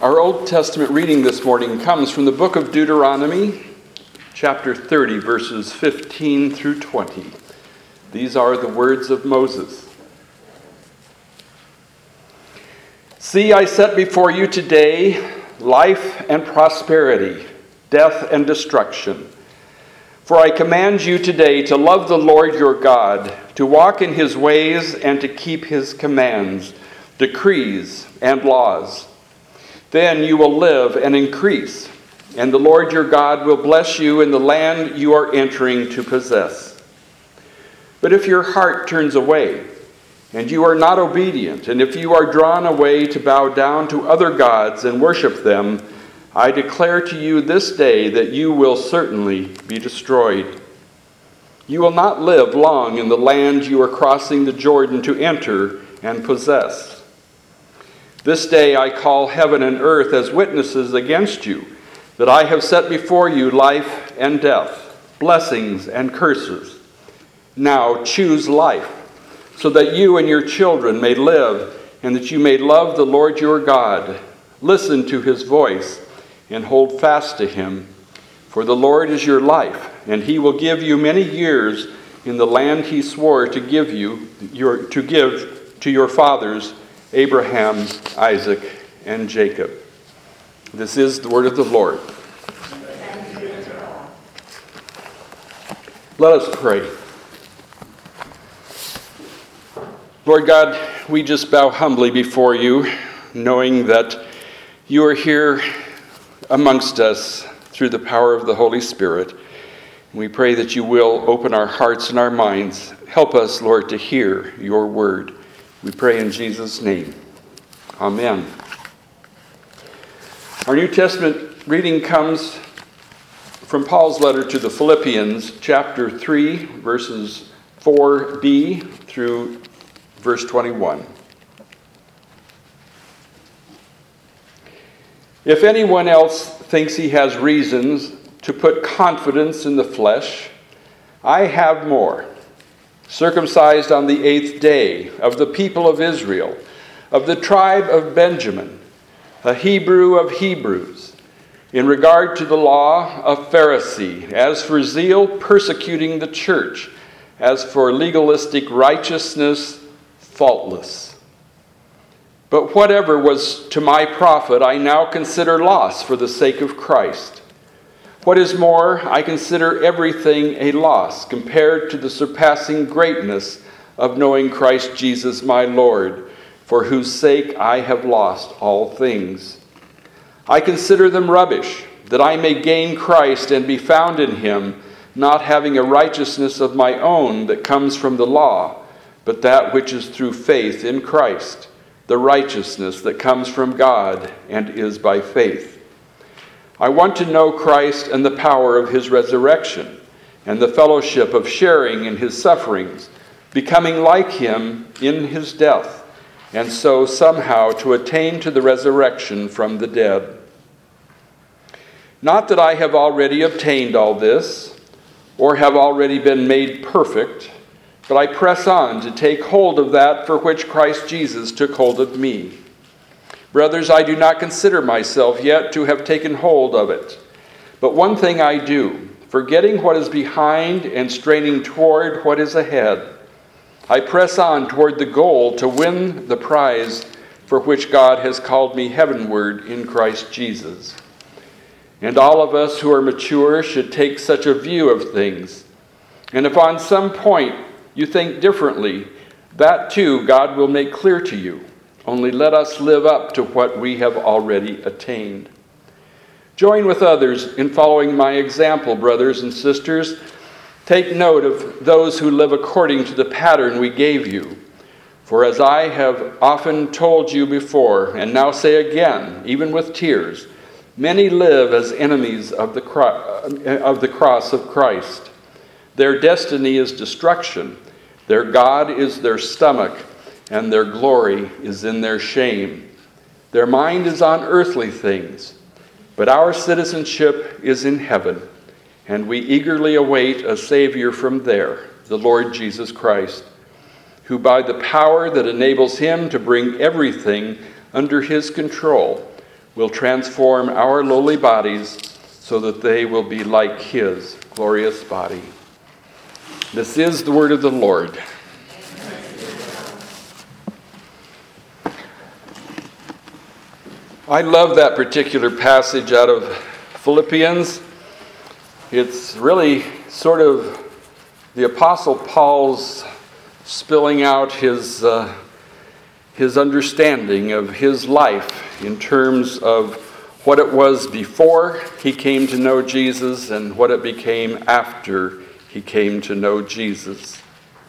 Our Old Testament reading this morning comes from the book of Deuteronomy, chapter 30, verses 15 through 20. These are the words of Moses. See, I set before you today life and prosperity, death and destruction. For I command you today to love the Lord your God, to walk in his ways and to keep his commands, decrees, and laws. Then you will live and increase, and the Lord your God will bless you in the land you are entering to possess. But if your heart turns away, and you are not obedient, and if you are drawn away to bow down to other gods and worship them, I declare to you this day that you will certainly be destroyed. You will not live long in the land you are crossing the Jordan to enter and possess. This day I call heaven and earth as witnesses against you, that I have set before you life and death, blessings and curses. Now choose life, so that you and your children may live, and that you may love the Lord your God. Listen to his voice, and hold fast to him. For the Lord is your life, and he will give you many years in the land he swore to give to your fathers, Abraham, Isaac, and Jacob. This is the word of the Lord. Let us pray. Lord God, we just bow humbly before you, knowing that you are here amongst us through the power of the Holy Spirit. We pray that you will open our hearts and our minds. Help us, Lord, to hear your word. We pray in Jesus' name. Amen. Our New Testament reading comes from Paul's letter to the Philippians, chapter 3, verses 4b through verse 21. If anyone else thinks he has reasons to put confidence in the flesh, I have more. Circumcised on the 8th day, of the people of Israel, of the tribe of Benjamin, a Hebrew of Hebrews, in regard to the law, a Pharisee, as for zeal, persecuting the church, as for legalistic righteousness, faultless. But whatever was to my profit, I now consider loss for the sake of Christ. What is more, I consider everything a loss compared to the surpassing greatness of knowing Christ Jesus my Lord, for whose sake I have lost all things. I consider them rubbish, that I may gain Christ and be found in him, not having a righteousness of my own that comes from the law, but that which is through faith in Christ, the righteousness that comes from God and is by faith. I want to know Christ and the power of his resurrection, and the fellowship of sharing in his sufferings, becoming like him in his death, and so somehow to attain to the resurrection from the dead. Not that I have already obtained all this, or have already been made perfect, but I press on to take hold of that for which Christ Jesus took hold of me. Brothers, I do not consider myself yet to have taken hold of it. But one thing I do, forgetting what is behind and straining toward what is ahead, I press on toward the goal to win the prize for which God has called me heavenward in Christ Jesus. And all of us who are mature should take such a view of things. And if on some point you think differently, that too God will make clear to you. Only let us live up to what we have already attained. Join with others in following my example, brothers and sisters. Take note of those who live according to the pattern we gave you. For as I have often told you before, and now say again, even with tears, many live as enemies of the cross of Christ. Their destiny is destruction. Their God is their stomach, and their glory is in their shame. Their mind is on earthly things, but our citizenship is in heaven, and we eagerly await a Savior from there, the Lord Jesus Christ, who by the power that enables him to bring everything under his control will transform our lowly bodies so that they will be like his glorious body. This is the word of the Lord. I love that particular passage out of Philippians. It's really sort of the Apostle Paul's spilling out his understanding of his life in terms of what it was before he came to know Jesus and what it became after he came to know Jesus.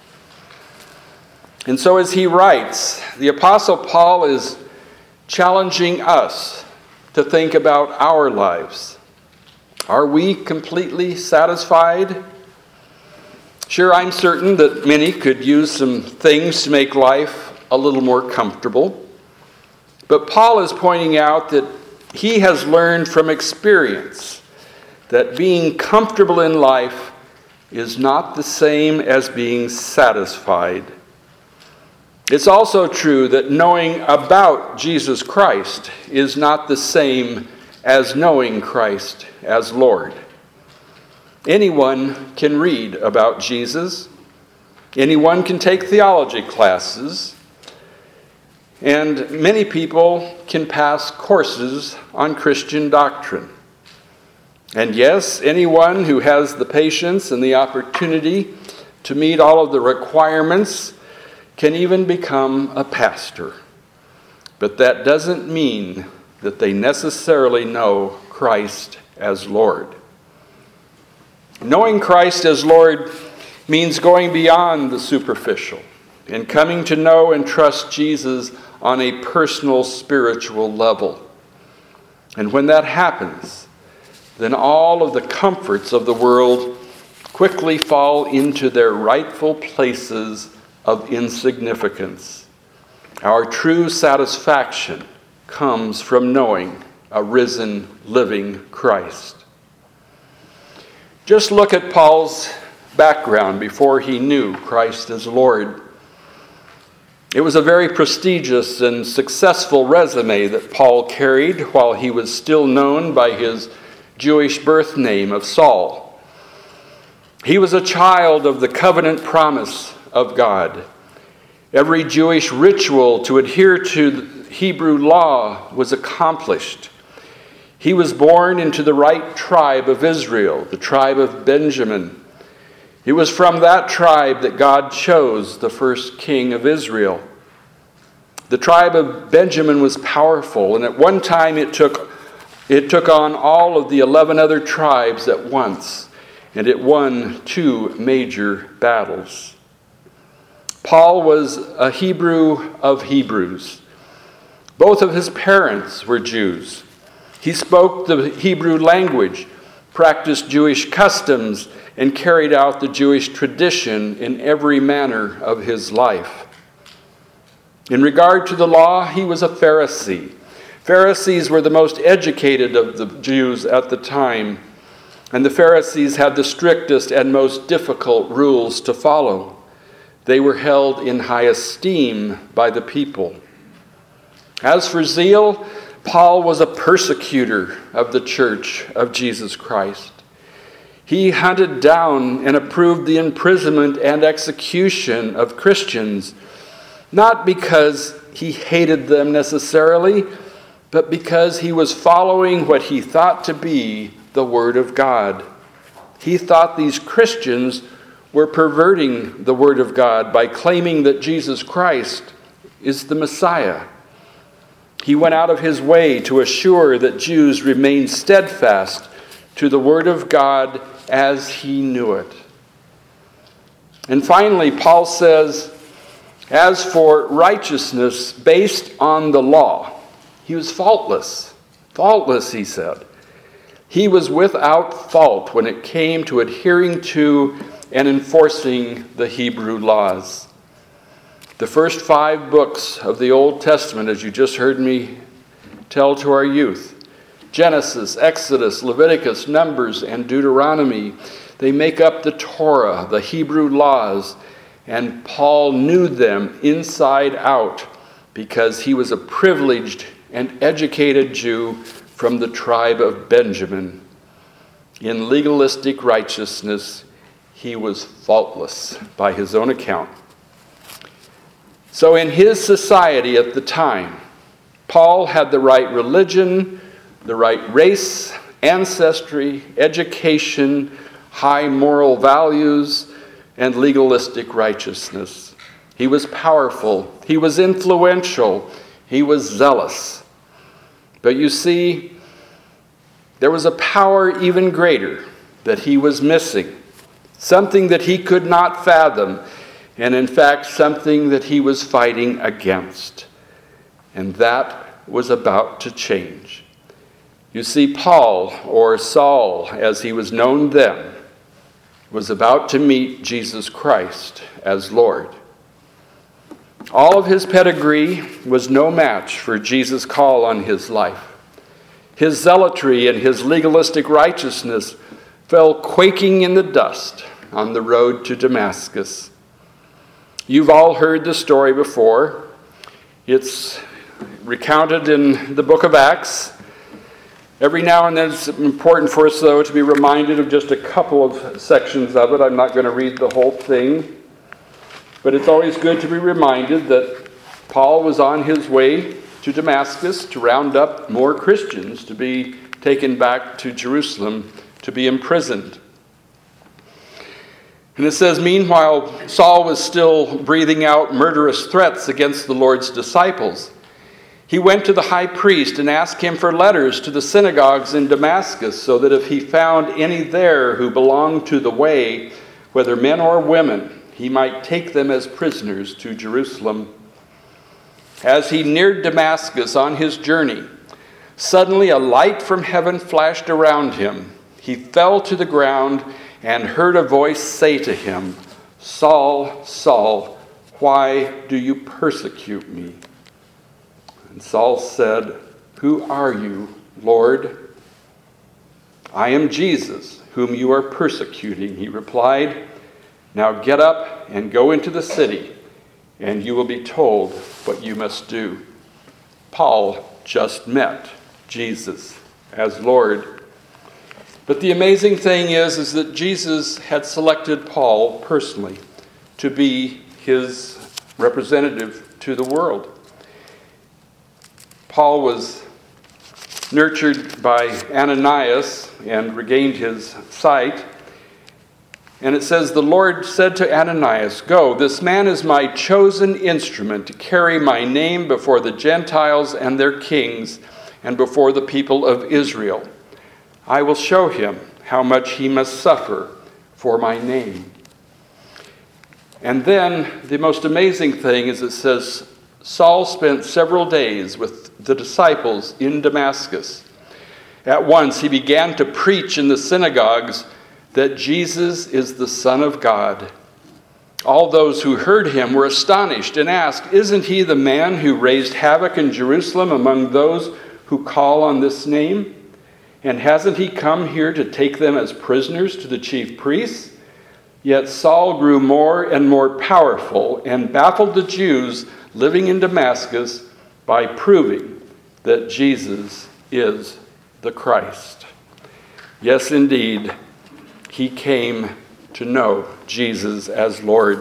And so as he writes, the Apostle Paul is challenging us to think about our lives. Are we completely satisfied? Sure, I'm certain that many could use some things to make life a little more comfortable. But Paul is pointing out that he has learned from experience that being comfortable in life is not the same as being satisfied. It's also true that knowing about Jesus Christ is not the same as knowing Christ as Lord. Anyone can read about Jesus. Anyone can take theology classes. And many people can pass courses on Christian doctrine. And yes, anyone who has the patience and the opportunity to meet all of the requirements can even become a pastor. But that doesn't mean that they necessarily know Christ as Lord. Knowing Christ as Lord means going beyond the superficial and coming to know and trust Jesus on a personal spiritual level. And when that happens, then all of the comforts of the world quickly fall into their rightful places of insignificance. Our true satisfaction comes from knowing a risen, living Christ. Just look at Paul's background before he knew Christ as Lord. It was a very prestigious and successful resume that Paul carried while he was still known by his Jewish birth name of Saul. He was a child of the covenant promise of God. Every Jewish ritual to adhere to the Hebrew law was accomplished. He was born into the right tribe of Israel, the tribe of Benjamin. It was from that tribe that God chose the first king of Israel. The tribe of Benjamin was powerful, and at one time it took on all of the 11 other tribes at once, and it won 2 major battles. Paul was a Hebrew of Hebrews. Both of his parents were Jews. He spoke the Hebrew language, practiced Jewish customs, and carried out the Jewish tradition in every manner of his life. In regard to the law, he was a Pharisee. Pharisees were the most educated of the Jews at the time, and the Pharisees had the strictest and most difficult rules to follow. They were held in high esteem by the people. As for zeal, Paul was a persecutor of the church of Jesus Christ. He hunted down and approved the imprisonment and execution of Christians, not because he hated them necessarily, but because he was following what he thought to be the Word of God. He thought these Christians were perverting the Word of God by claiming that Jesus Christ is the Messiah. He went out of his way to assure that Jews remained steadfast to the Word of God as he knew it. And finally, Paul says, as for righteousness based on the law, he was faultless. Faultless, he said. He was without fault when it came to adhering to and enforcing the Hebrew laws. The first 5 books of the Old Testament, as you just heard me tell to our youth, Genesis, Exodus, Leviticus, Numbers, and Deuteronomy, they make up the Torah, the Hebrew laws, and Paul knew them inside out because he was a privileged and educated Jew from the tribe of Benjamin. In legalistic righteousness, he was faultless by his own account. So in his society at the time, Paul had the right religion, the right race, ancestry, education, high moral values, and legalistic righteousness. He was powerful, he was influential, he was zealous. But you see, there was a power even greater that he was missing, something that he could not fathom, and in fact, something that he was fighting against. And that was about to change. You see, Paul, or Saul, as he was known then, was about to meet Jesus Christ as Lord. All of his pedigree was no match for Jesus' call on his life. His zealotry and his legalistic righteousness fell quaking in the dust on the road to Damascus. You've all heard the story before. It's recounted in the book of Acts. Every now and then it's important for us, though, to be reminded of just a couple of sections of it. I'm not going to read the whole thing. But it's always good to be reminded that Paul was on his way to Damascus to round up more Christians to be taken back to Jerusalem to be imprisoned. And it says, meanwhile, Saul was still breathing out murderous threats against the Lord's disciples. He went to the high priest and asked him for letters to the synagogues in Damascus, so that if he found any there who belonged to the way, whether men or women, he might take them as prisoners to Jerusalem. As he neared Damascus on his journey, suddenly a light from heaven flashed around him. He fell to the ground and heard a voice say to him, "Saul, Saul, why do you persecute me?" And Saul said, "Who are you, Lord?" "I am Jesus, whom you are persecuting," he replied. "Now get up and go into the city, and you will be told what you must do." Paul just met Jesus as Lord. But the amazing thing is that Jesus had selected Paul personally to be his representative to the world. Paul was nurtured by Ananias and regained his sight. And it says, the Lord said to Ananias, "Go, this man is my chosen instrument to carry my name before the Gentiles and their kings and before the people of Israel. I will show him how much he must suffer for my name." And then the most amazing thing is it says, Saul spent several days with the disciples in Damascus. At once he began to preach in the synagogues that Jesus is the Son of God. All those who heard him were astonished and asked, "Isn't he the man who raised havoc in Jerusalem among those who call on this name? And hasn't he come here to take them as prisoners to the chief priests?" Yet Saul grew more and more powerful and baffled the Jews living in Damascus by proving that Jesus is the Christ. Yes, indeed, he came to know Jesus as Lord.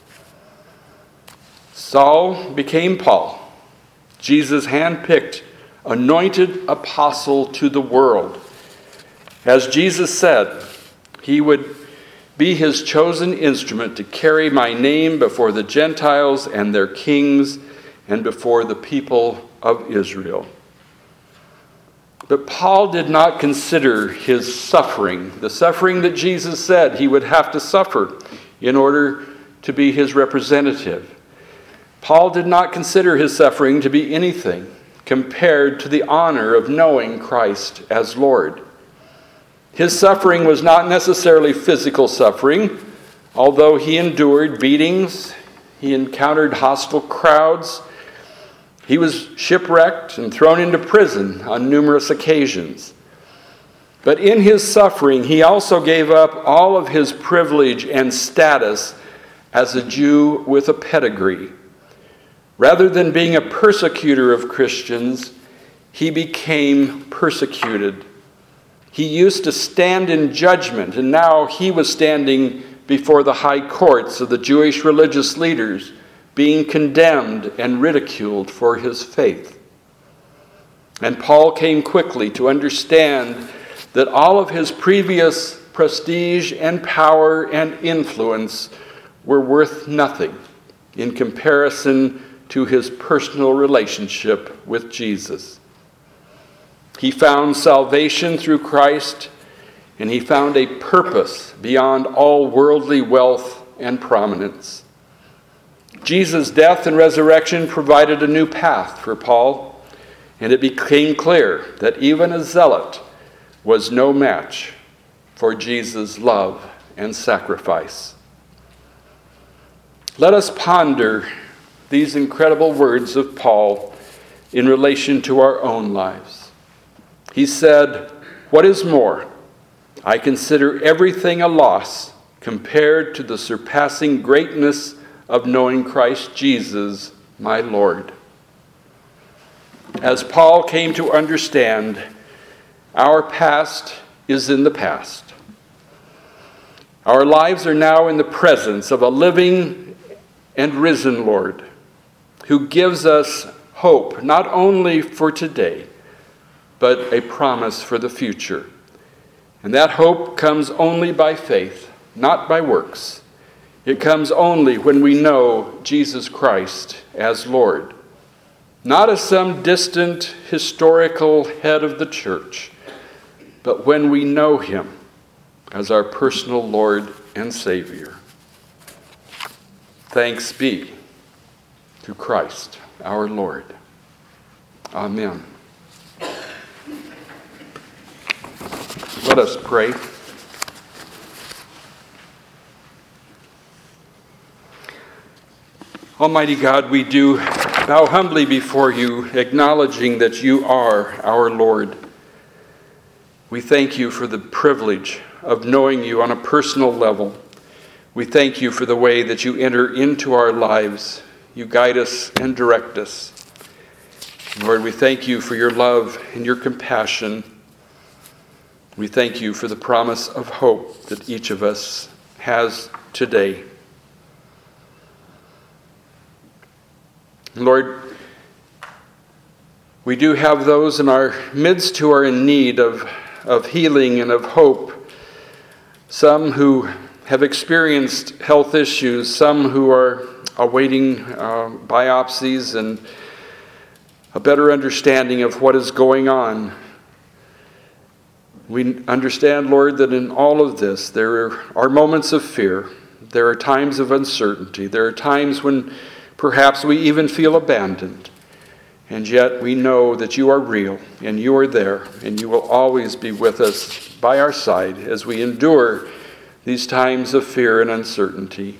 Saul became Paul, Jesus' handpicked, anointed apostle to the world. As Jesus said, he would be his chosen instrument to carry my name before the Gentiles and their kings and before the people of Israel. But Paul did not consider his suffering, the suffering that Jesus said he would have to suffer in order to be his representative. Paul did not consider his suffering to be anything compared to the honor of knowing Christ as Lord. His suffering was not necessarily physical suffering, although he endured beatings, he encountered hostile crowds, he was shipwrecked and thrown into prison on numerous occasions. But in his suffering, he also gave up all of his privilege and status as a Jew with a pedigree. Rather than being a persecutor of Christians, he became persecuted. He used to stand in judgment, and now he was standing before the high courts of the Jewish religious leaders, being condemned and ridiculed for his faith. And Paul came quickly to understand that all of his previous prestige and power and influence were worth nothing in comparison to his personal relationship with Jesus. He found salvation through Christ, and he found a purpose beyond all worldly wealth and prominence. Jesus' death and resurrection provided a new path for Paul, and it became clear that even a zealot was no match for Jesus' love and sacrifice. Let us ponder these incredible words of Paul in relation to our own lives. He said, "What is more, I consider everything a loss compared to the surpassing greatness of knowing Christ Jesus, my Lord." As Paul came to understand, our past is in the past. Our lives are now in the presence of a living and risen Lord who gives us hope not only for today, but a promise for the future. And that hope comes only by faith, not by works. It comes only when we know Jesus Christ as Lord, not as some distant historical head of the church, but when we know him as our personal Lord and Savior. Thanks be to Christ our Lord. Amen. Let us pray. Almighty God, we do bow humbly before you, acknowledging that you are our Lord. We thank you for the privilege of knowing you on a personal level. We thank you for the way that you enter into our lives. You guide us and direct us. Lord, we thank you for your love and your compassion. We thank you for the promise of hope that each of us has today. Lord, we do have those in our midst who are in need of healing and of hope. Some who have experienced health issues, some who are awaiting biopsies and a better understanding of what is going on. We understand, Lord, that in all of this there are moments of fear. There are times of uncertainty. There are times when perhaps we even feel abandoned. And yet we know that you are real and you are there and you will always be with us by our side as we endure these times of fear and uncertainty.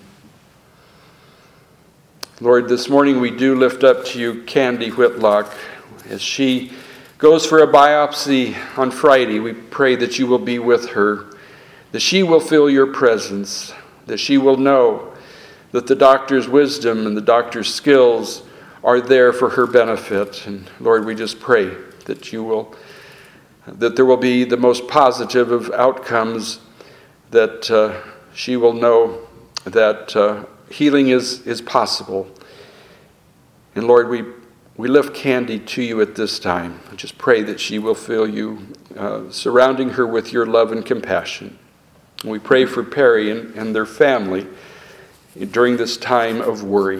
Lord, this morning we do lift up to you Candy Whitlock as she goes for a biopsy on Friday. We pray that you will be with her, that she will feel your presence, that she will know that the doctor's wisdom and the doctor's skills are there for her benefit. And Lord, we just pray that that there will be the most positive of outcomes, that she will know that healing is possible. And Lord, we lift Candy to you at this time. I just pray that she will feel you surrounding her with your love and compassion. And we pray for Perry and their family during this time of worry.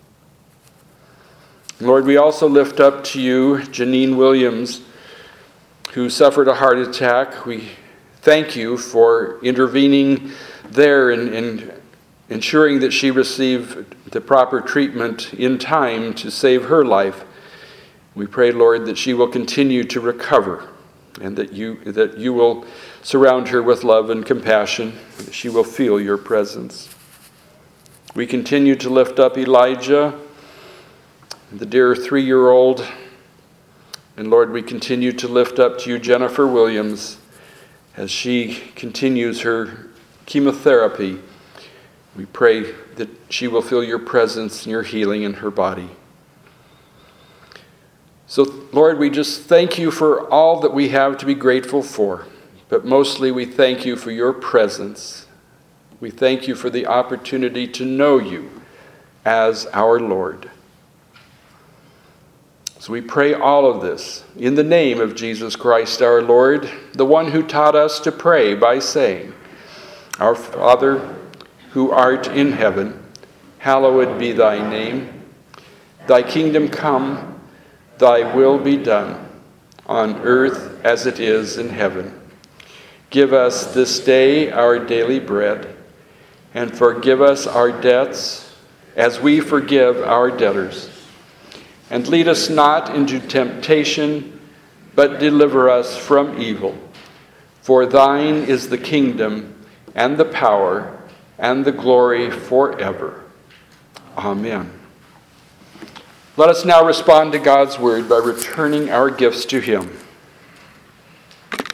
Lord, we also lift up to you Janine Williams, who suffered a heart attack. We thank you for intervening there and ensuring that she received the proper treatment in time to save her life. We pray, Lord, that she will continue to recover and that you will surround her with love and compassion, and that she will feel your presence. We continue to lift up Elijah, the dear 3-year-old. And Lord, we continue to lift up to you Jennifer Williams as she continues her chemotherapy. We pray that she will feel your presence and your healing in her body. So, Lord, we just thank you for all that we have to be grateful for. But mostly we thank you for your presence. We thank you for the opportunity to know you as our Lord. So we pray all of this in the name of Jesus Christ our Lord, the one who taught us to pray by saying, Our Father, who art in heaven, hallowed be thy name. Thy kingdom come, thy will be done, on earth as it is in heaven. Give us this day our daily bread, and forgive us our debts as we forgive our debtors. And lead us not into temptation, but deliver us from evil. For thine is the kingdom, and the power, and the glory forever. Amen. Let us now respond to God's word by returning our gifts to him.